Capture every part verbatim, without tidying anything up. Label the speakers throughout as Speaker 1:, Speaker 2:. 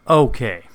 Speaker 1: Okay.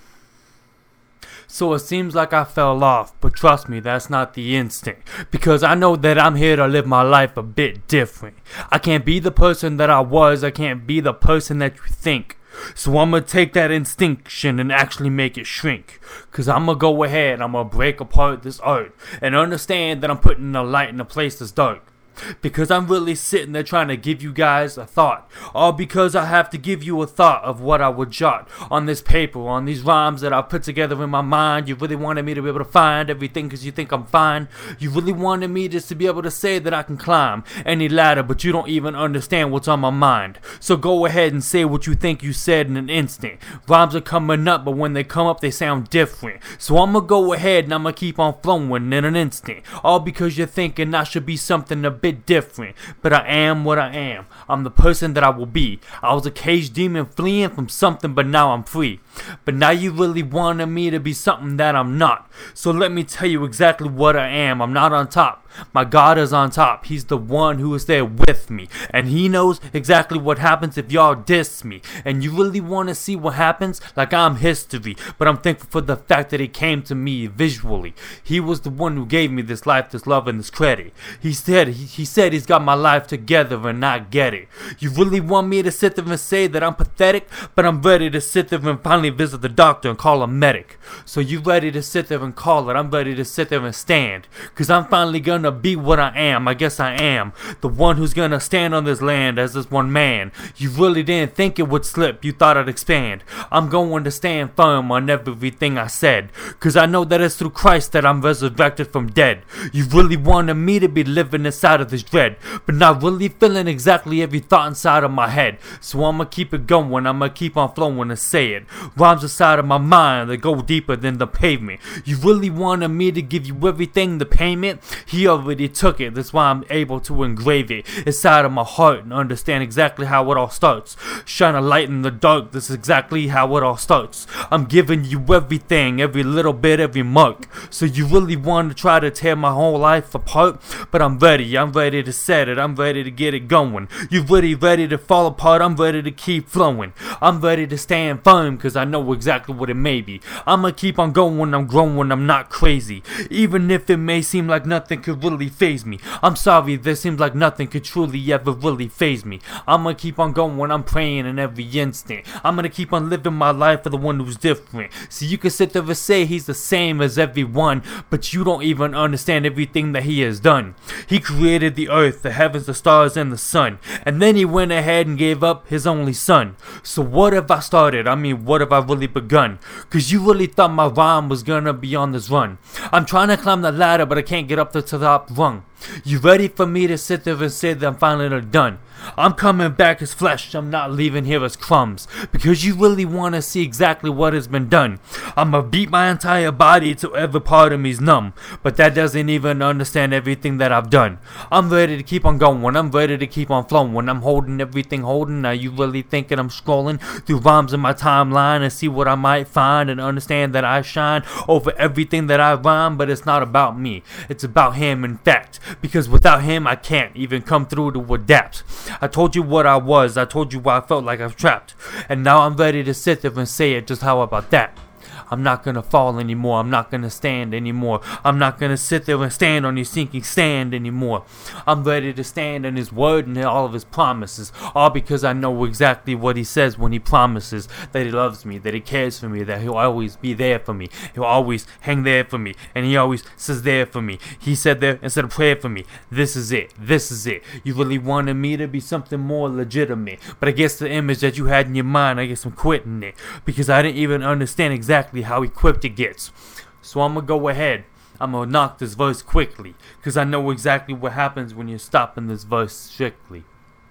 Speaker 1: So it seems like I fell off, but trust me, that's not the instinct. Because I know that I'm here to live my life a bit different. I can't be the person that I was, I can't be the person that you think. So I'ma take that instinction and actually make it shrink. Cause I'ma go ahead, I'ma break apart this art and understand that I'm putting a light in a place that's dark. Because I'm really sitting there trying to give you guys a thought. All because I have to give you a thought of what I would jot on this paper, on these rhymes that I put together in my mind. You really wanted me to be able to find everything because you think I'm fine. You really wanted me just to be able to say that I can climb any ladder, but you don't even understand what's on my mind. So go ahead and say what you think you said in an instant. Rhymes are coming up, but when they come up they sound different. So I'ma go ahead and I'ma keep on flowing in an instant. All because you're thinking I should be something a bit different, but I am what I am. I'm the person that I will be. I was a caged demon fleeing from something, but now I'm free. But now you really wanted me to be something that I'm not. So let me tell you exactly what I am. I'm not on top. My God is on top. He's the one who is there with me, and he knows exactly what happens if y'all diss me. And you really want to see what happens? Like I'm history, but I'm thankful for the fact that it came to me visually. He was the one who gave me this life, this love, and this credit. He said he, he said he's got my life together, and I get it. You really want me to sit there and say that I'm pathetic, but I'm ready to sit there and finally visit the doctor and call a medic. So you ready to sit there and call it? I'm ready to sit there and stand, cause I'm finally gonna be what I am. I guess I am the one who's gonna stand on this land as this one man. You really didn't think it would slip, you thought I'd expand. I'm going to stand firm on everything I said, cause I know that it's through Christ that I'm resurrected from dead. You really wanted me to be living inside of this dread, but not really feeling exactly every thought inside of my head. So I'ma keep it going, I'ma keep on flowing and say it. Rhymes inside of my mind that go deeper than the pavement. You really wanted me to give you everything, the payment? He already took it, that's why I'm able to engrave it inside of my heart and understand exactly how it all starts. Shine a light in the dark, that's exactly how it all starts. I'm giving you everything, every little bit, every mark. So you really want to try to tear my whole life apart? But I'm ready, I'm ready to set it, I'm ready to get it going. You really ready to fall apart? I'm ready to keep flowing. I'm ready to stand firm, cause I know exactly what it may be. I'ma keep on going, I'm growing, I'm not crazy. Even if it may seem like nothing could really phase me. I'm sorry, there seems like nothing could truly ever really phase me. I'ma keep on going, I'm praying in every instant. I'm gonna keep on living my life for the one who's different. So you can sit there and say he's the same as everyone, but you don't even understand everything that he has done. He created the earth, the heavens, the stars, and the sun, and then he went ahead and gave up his only son. So what have I started? I mean, what have I really begun? Cause you really thought my rhyme was gonna be on this run. I'm trying to climb the ladder, but I can't get up to the top rung. You ready for me to sit there and say that I'm finally done? I'm coming back as flesh, I'm not leaving here as crumbs. Because you really want to see exactly what has been done. I'ma beat my entire body till every part of me's numb. But that doesn't even understand everything that I've done. I'm ready to keep on going, I'm ready to keep on flowing. I'm holding everything holding. Now you really thinking I'm scrolling through rhymes in my timeline and see what I might find and understand that I shine over everything that I rhyme. But it's not about me, it's about him in fact. Because without him I can't even come through to adapt. I told you what I was, I told you why I felt like I was trapped. And now I'm ready to sit there and say it, just how about that? I'm not gonna fall anymore, I'm not gonna stand anymore. I'm not gonna sit there and stand on his sinking sand anymore. I'm ready to stand on his word and all of his promises. All because I know exactly what he says when he promises that he loves me, that he cares for me, that he'll always be there for me. He'll always hang there for me, and he always says there for me. He said there instead of prayer for me. This is it, this is it. You really wanted me to be something more legitimate, but I guess the image that you had in your mind, I guess I'm quitting it. Because I didn't even understand exactly how equipped it gets. So I'm gonna go ahead, I'm gonna knock this verse quickly, cause I know exactly what happens when you're stopping this verse strictly.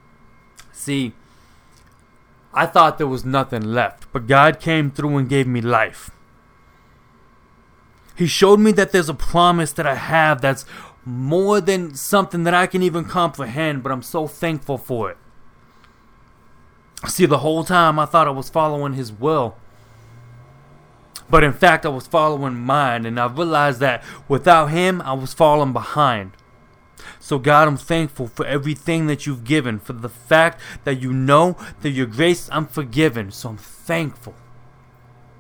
Speaker 1: See, I thought there was nothing left, but God came through and gave me life. He showed me that there's a promise that I have that's more than something that I can even comprehend, but I'm so thankful for it. See, the whole time I thought I was following his will, but in fact I was following mine, and I realized that without him I was falling behind. So God, I'm thankful for everything that you've given, for the fact that you know that your grace I'm forgiven. So I'm thankful.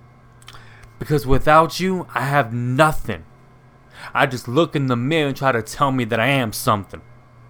Speaker 1: Because without you, I have nothing. I just look in the mirror and try to tell me that I am something.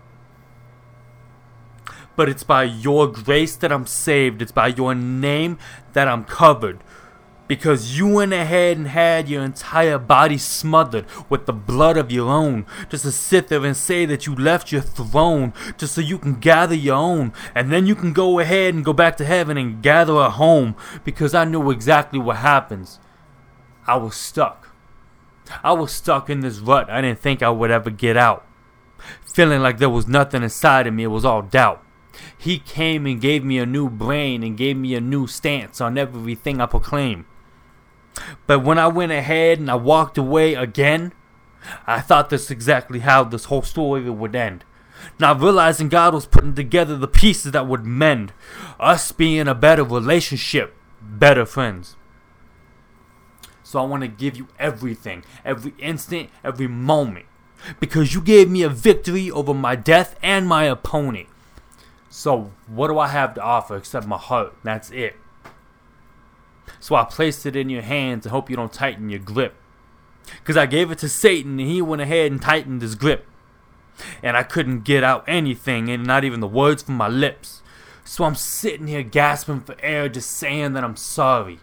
Speaker 1: But it's by your grace that I'm saved. It's by your name that I'm covered. Because you went ahead and had your entire body smothered with the blood of your own. Just to sit there and say that you left your throne. Just so you can gather your own. And then you can go ahead and go back to heaven and gather a home. Because I knew exactly what happens. I was stuck. I was stuck in this rut. I didn't think I would ever get out. Feeling like there was nothing inside of me. It was all doubt. He came and gave me a new brain and gave me a new stance on everything I proclaim. But when I went ahead and I walked away again, I thought this exactly how this whole story would end. Not realizing God was putting together the pieces that would mend us being a better relationship, better friends. So I want to give you everything, every instant, every moment. Because you gave me a victory over my death and my opponent. So what do I have to offer except my heart? That's it. So I placed it in your hands and hope you don't tighten your grip. Because I gave it to Satan and he went ahead and tightened his grip. And I couldn't get out anything, and not even the words from my lips. So I'm sitting here gasping for air, just saying that I'm sorry.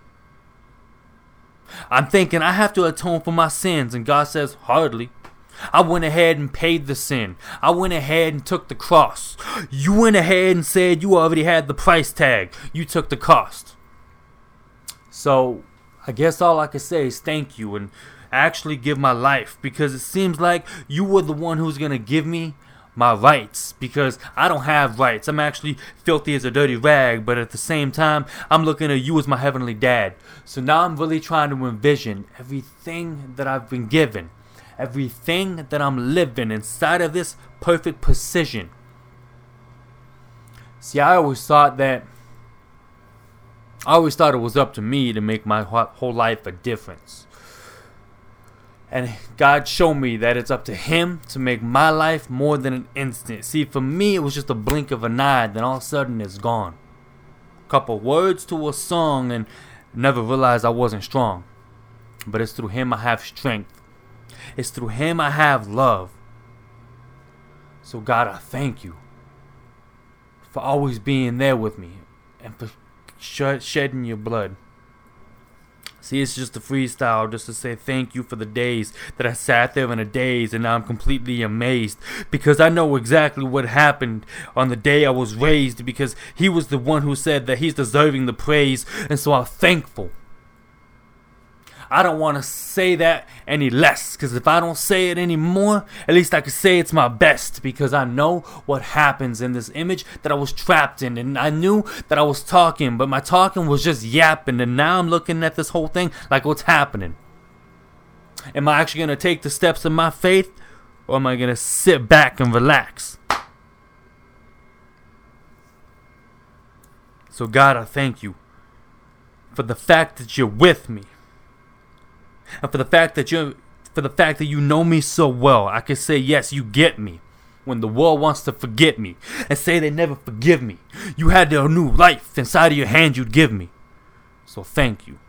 Speaker 1: I'm thinking I have to atone for my sins, and God says, hardly. I went ahead and paid the sin. I went ahead and took the cross. You went ahead and said you already had the price tag. You took the cost. So I guess all I can say is thank you and actually give my life, because it seems like you were the one who's going to give me my rights, because I don't have rights. I'm actually filthy as a dirty rag, but at the same time, I'm looking at you as my heavenly dad. So now I'm really trying to envision everything that I've been given. Everything that I'm living inside of this perfect precision. See, I always thought that I always thought it was up to me to make my whole life a difference. And God showed me that it's up to Him to make my life more than an instant. See, for me, it was just a blink of an eye, then all of a sudden it's gone. Couple words to a song and never realized I wasn't strong. But it's through Him I have strength. It's through Him I have love. So God, I thank you for always being there with me and for sh- shedding your blood. See, it's just a freestyle just to say thank you for the days that I sat there in a daze, and now I'm completely amazed because I know exactly what happened on the day I was raised, because He was the one who said that He's deserving the praise, and so I'm thankful. I don't want to say that any less, because if I don't say it anymore, at least I can say it's my best, because I know what happens in this image that I was trapped in, and I knew that I was talking, but my talking was just yapping, and now I'm looking at this whole thing like what's happening. Am I actually going to take the steps of my faith, or am I going to sit back and relax? So God, I thank you for the fact that you're with me. And for the fact that you for the fact that you know me so well, I can say, yes, you get me. When the world wants to forget me and say they never forgive me, you had a new life inside of your hand you'd give me. So thank you.